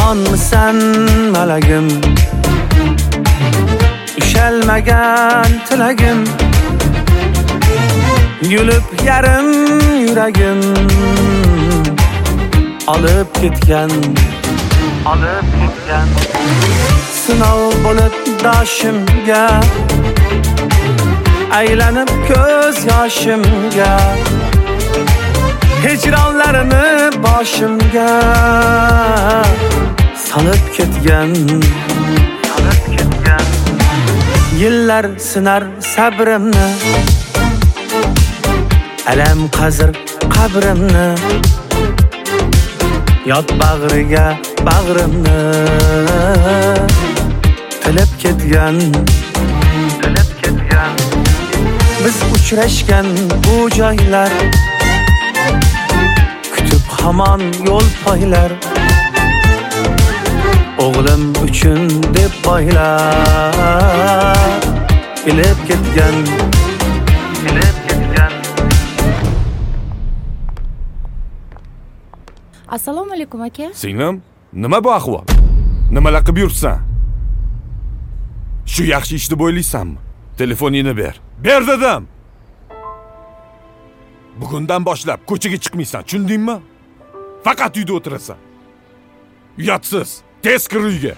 Yomonmisan malagim, ushalmagan tilagim, yulib yarim yuragim olib ketgan. Sinov bo'lib doshimga, aylanib ko'z yoshimga, hijronlarini boshimga solib ketgan. Yillar sinar sabrimni, alam qazir qabrimni, yot bag'riga bag'rimni tilib ketgan. Biz uchrashgan bu joylar, kutib hamon yo'l poylar, o'g'lim uchun deb boylar ilib ketgan. Assalomu alaykum aka. Singlim, nima bu ahvol? Nimalar qilib yuribsan? Shu yaxshi ishni bo'ylaysanmi? Telefoningni ber. Ber dedim. Bugundan boshlab ko'chaga chiqmaysan, tushundingmi? Faqat uyda o'tirasan. Uyatsiz, tez kir uyga.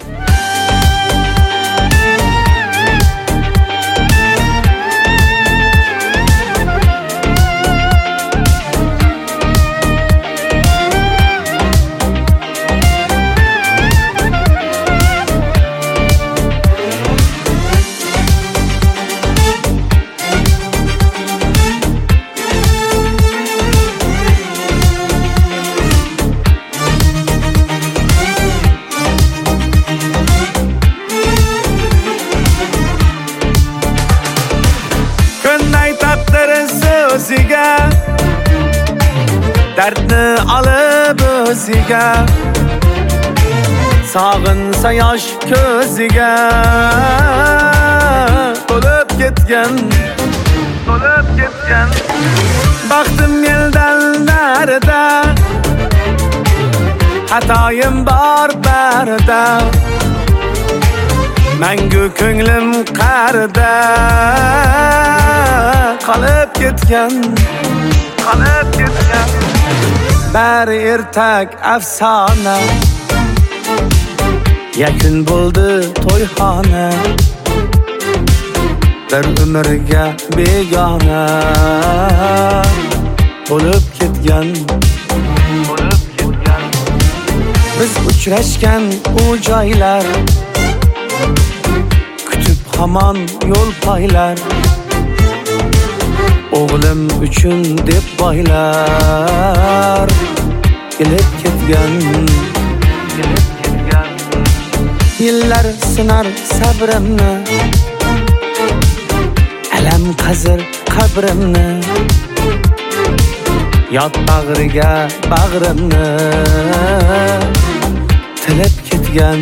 Dardni olib o'ziga, sog'insa yosh ko'ziga to'lib ketgan. Baxtim eldan narida, xatoyim bor barida, mangu ko'nglim qarida qolib ketgan. Bari ertak afsona, yakun bo'ldi to'yxona, bir umrga begona bo'lib ketgan. Biz uchrashgan u joylar, kutib hamon yo'l poylar, o'g'lim uchun deb boylar ilib ketgan. Yillar sinar sabrimni, alam qazir qabrimni, yot bag'riga bag'rimni tilib ketgan.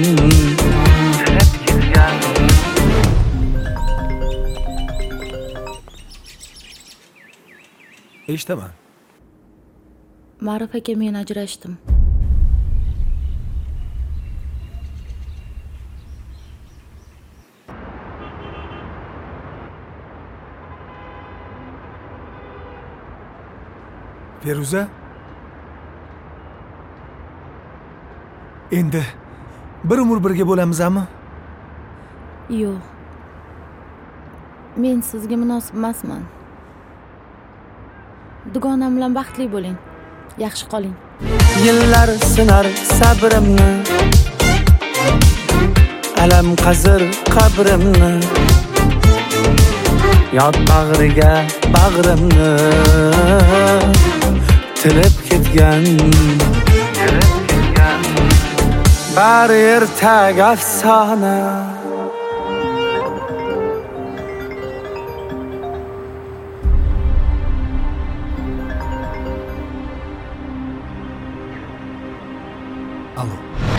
Eshitaman. Ma'ruf aka, men ajrashdim. Feruza? Endi bir umr birga bo'lamizmi? Yo'q. Men sizga munosib emasman. Dugonam bilan baxtli bo'ling. Yaxshi qoling. Yillar sinar sabrimni, alam qazir qabrimni, yot bag'riga bag'rimni tilib ketgan. Bari ertak afsona, Alo.